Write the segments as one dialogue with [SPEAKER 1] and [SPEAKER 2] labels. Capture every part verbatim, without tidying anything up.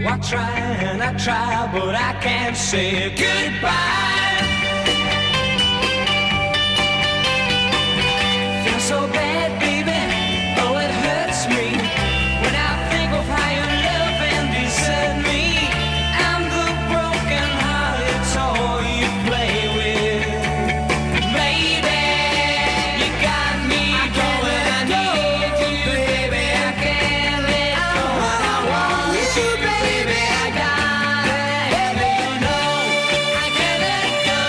[SPEAKER 1] I try and I try, but I can't say goodbye. Feel so bad, baby, oh it hurts me when I think of how you love and desert me. I'm the broken hearted toy you play with, baby. You got me going, I need you, baby. I can't let go, and I want you, baby. I gotta have you know I can't let go.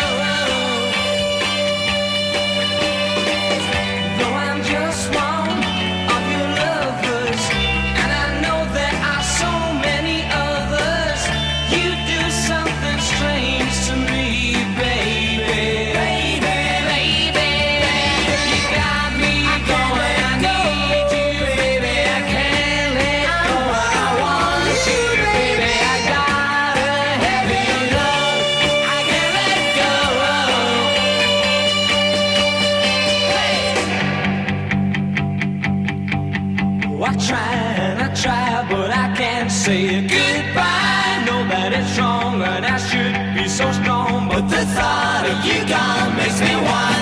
[SPEAKER 1] Though I'm just one of your lovers, and I know there are so many others, you do something strange to me, baby. Baby, baby, you got me going. I need you, baby. I can't let go. I want you, baby. I gotta have you know I can't let go. Oh, I try and I try, but I can't say goodbye. Know that it's wrong and I should be so strong, but the thought of you gone makes me want